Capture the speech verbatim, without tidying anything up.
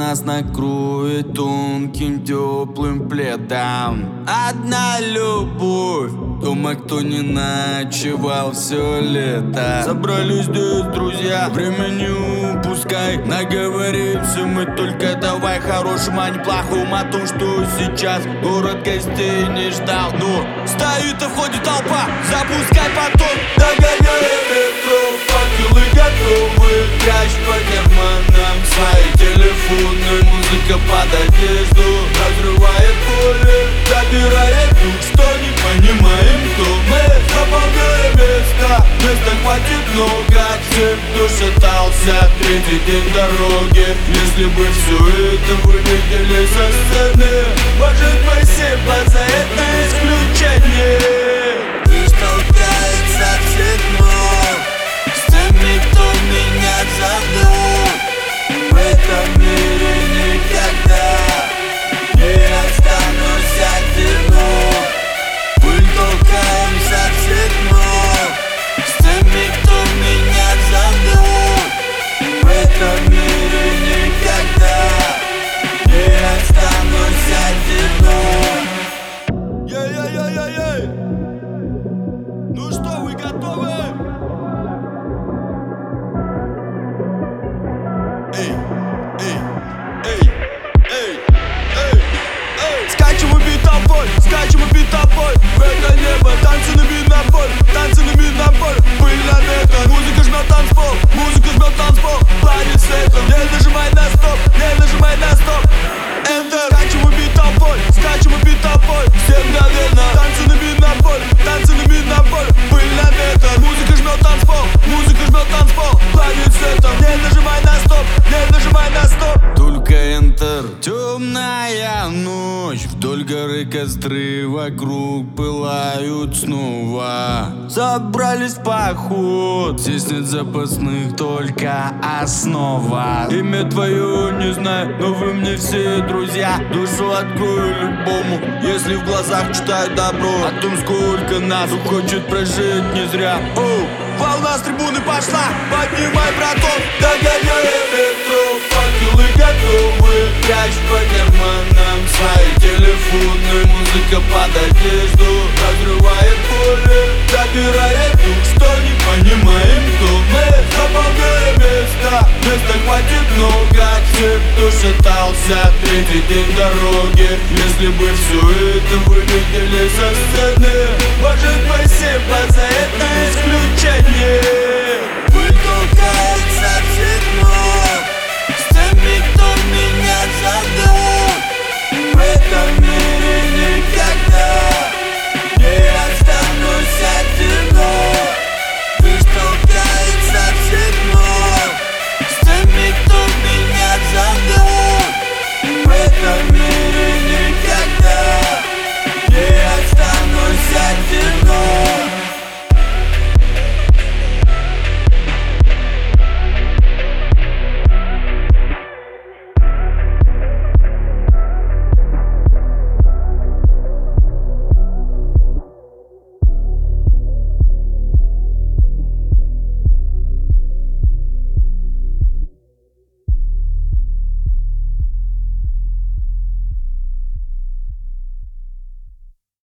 нас накроет тонким теплым пледом. Одна любовь, дома кто не ночевал все лето. Собрались здесь друзья, время не упускай. Наговоримся мы только давай хорошим, а не плохом. О том, что сейчас город гостей не ждал. Но стоит и входит толпа, запускай поток. Догоняем метро, факелы готовы. Прячь по карманам свои телефоны. Музыка под одежду разрывает поле, забирает дух, что не понимаем, кто мы. Заполняем места, места хватит много. Всем, кто шатался третий день дороги. Если бы все это вы видели со сцены, может спасибо за это исключение. Лишь толкается всех ног с теми, кто меня зовут. В этом мире никогда не останусь одинок. Пыль толкаем со всех ног с теми, кто меня зовут. В этом мире никогда не останусь одинок. Ей-ей-ей-ей-ей! Ну что, вы готовы? Эй, эй, эй, эй, эй, эй. Скачем и бит тобой, скачем и бит тобой. В это небо, танцы на минополь, танцы на минополь. Пыль на ветер, музыка жмет танцпол, музыка жмет танцпол. Планет светом, не нажимай на стоп, не нажимай на стоп. Enter. Скачем и бит тобой, скачем и бит тобой. Всем мгновенно, танцы на минополь, танцы на минополь. Пыль на ветер, музыка жмет танцпол, музыка жмет танцпол. Планет светом, не нажимай на стоп, не нажимай на стоп. Только Enter. Темная ночь, вдоль горы костры вокруг пылают снова. Собрались в поход, здесь нет запасных, только основа. Имя твое не знаю, но вы мне все друзья. Душу открою любому, если в глазах читаю добро. О том, сколько нас хочет прожить не зря. Оу, волна с трибуны пошла, поднимай, браток. Догоняем метро, факелы готовы. Прячь по карманам свои телефоны. Музыка под одежду разрывает поле, забирает дух, что не понимаем, кто мы. Заполняем места, места хватит много. Всем, кто шатался третий день дороги. Если бы все это вы видели со сцены, может спасибо за это исключение. Пыль толкается всех ног с теми, кто меня зовут. В этом мире